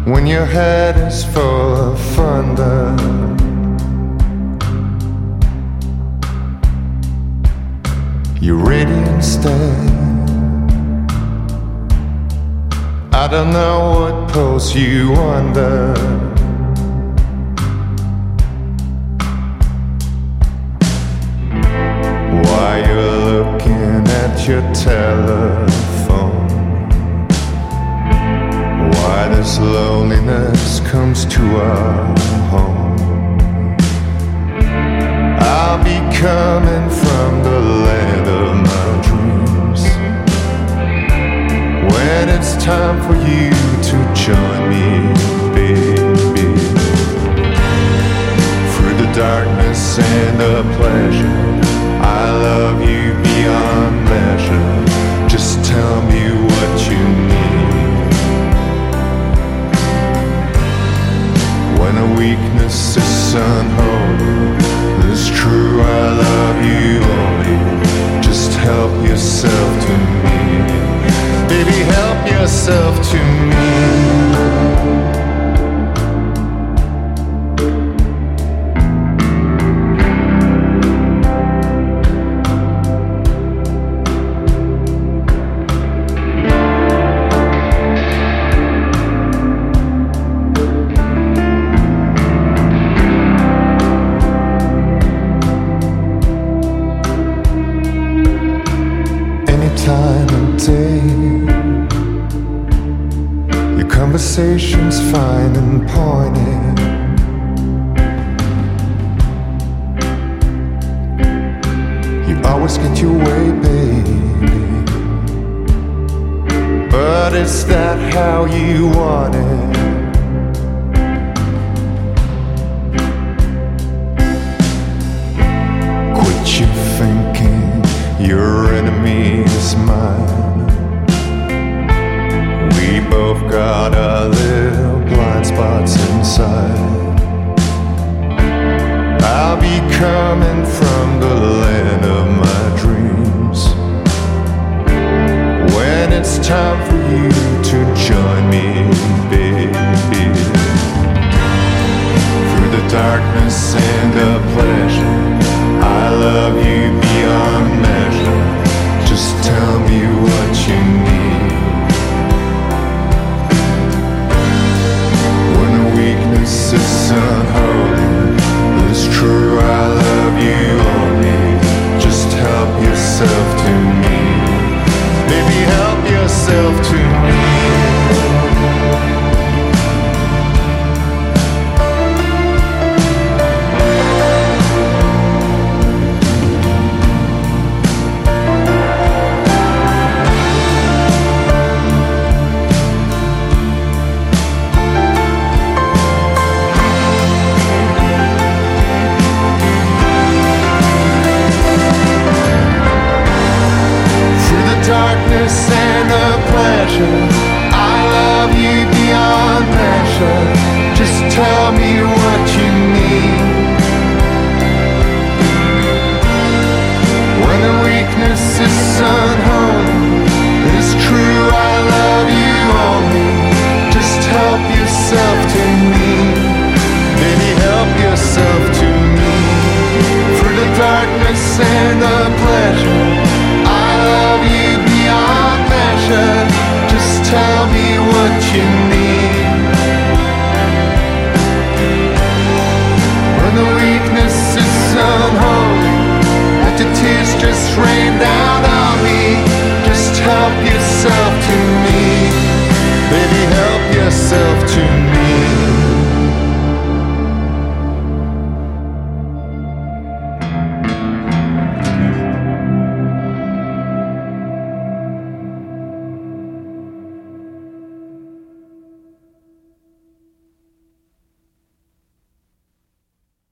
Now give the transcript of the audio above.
when your head is full of thunder. You're ready instead. I don't know what pulls you under. Why you're looking at your telephone. Why this loneliness comes to our home. I'll be coming from the land of my dreams when it's time for you to join me, baby. Through the darkness and the pleasure, I love you beyond measure. Just tell me what you need. When a weakness is unholy, it's true, I love you only. Just help yourself to me. Baby, help yourself to me. Time of day, your conversation's fine and pointed. You always get your way, baby. But is that how you want it? Quit your thinking, your enemy is mine. We both got our little blind spots inside. I'll be coming from